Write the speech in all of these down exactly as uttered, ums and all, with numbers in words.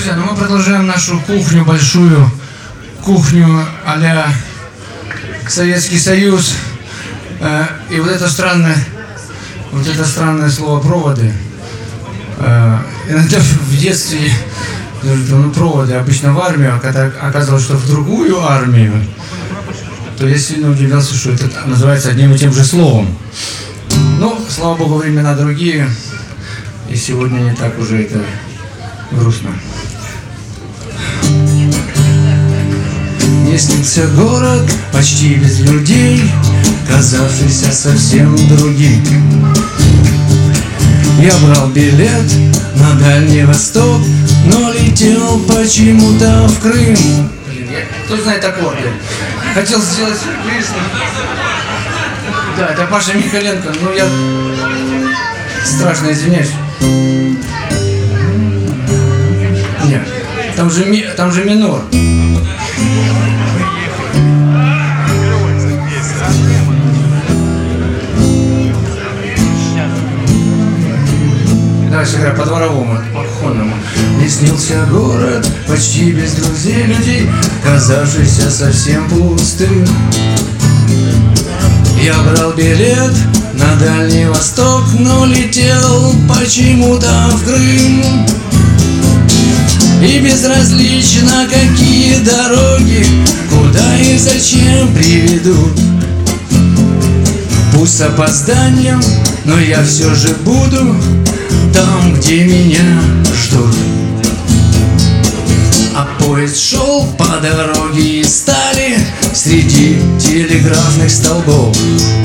Друзья, ну мы продолжаем нашу кухню, большую кухню а-ля Советский Союз. И вот это странное, вот это странное слово «проводы». Иногда в детстве, ну, проводы обычно в армию, а когда оказалось, что в другую армию, то я сильно удивился, что это называется одним и тем же словом. Ну, слава богу, времена другие, и сегодня не так уже это грустно. Мне снился город почти без людей, казавшийся совсем другим. Я брал билет на Дальний Восток, но летел почему-то в Крым. Кто знает аккорды? Хотел сделать сюрприз. Да, это Паша Михаленко, но я страшно извиняюсь. Нет, там же, ми... там же минор. Давай сыграем по-дворовому, по-кухонному. Мне снился город почти без друзей людей, казавшийся совсем пустым. Я брал билет на Дальний Восток, но летел почему-то в Крым. И безразлично, какие дороги, куда и зачем приведут. Пусть с опозданием, но я все же буду там, где меня ждут. А поезд шел по дороге из стали среди телеграфных столбов.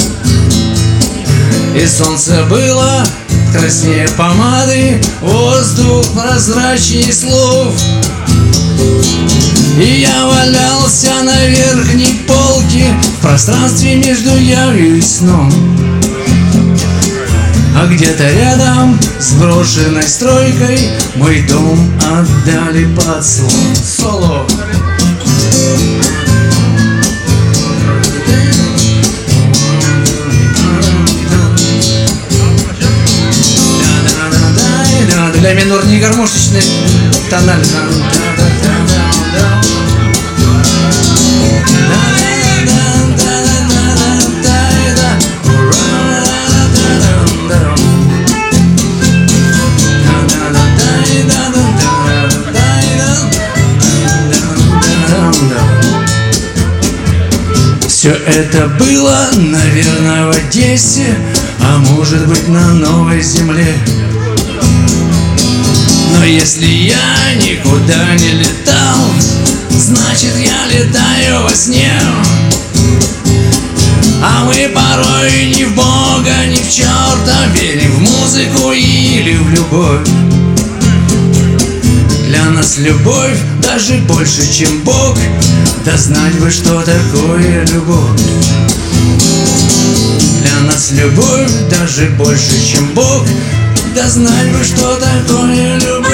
И солнце было краснее помады, воздух прозрачней слов. И я валялся на верхней полке в пространстве между явью и сном. А где-то рядом с брошенной стройкой мой дом отдали под слон. Соло. Для минор не гармошечный тональ. Все это было, наверное, в Одессе, а может быть, на новой земле. Но если я никуда не летал, значит, я летаю во сне. А мы порой ни в Бога, ни в черта верим в музыку или в любовь. Для нас любовь даже больше, чем Бог. Да знать бы, что такое любовь. Для нас любовь даже больше, чем Бог. Да знать бы, что такое любовь.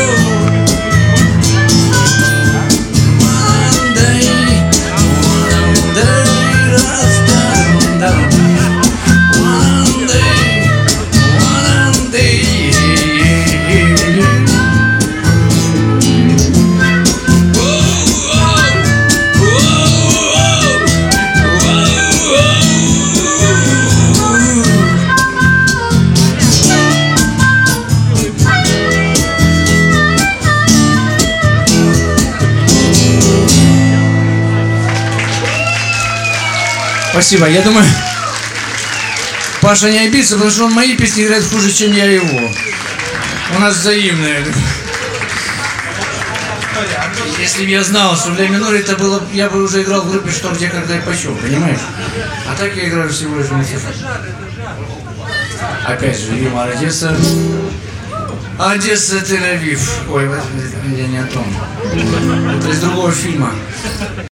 Спасибо. Я думаю, Паша не обидится, потому что он мои песни играет хуже, чем я его. У нас взаимное. Если бы я знал, что для минора это было, я бы уже играл в группе «Что, где, когда и почем», понимаешь? А так я играю всего лишь в музыку. Опять же, юмор Одесса. Одесса, Тель-Авив. Ой, я не о том. Это из другого фильма.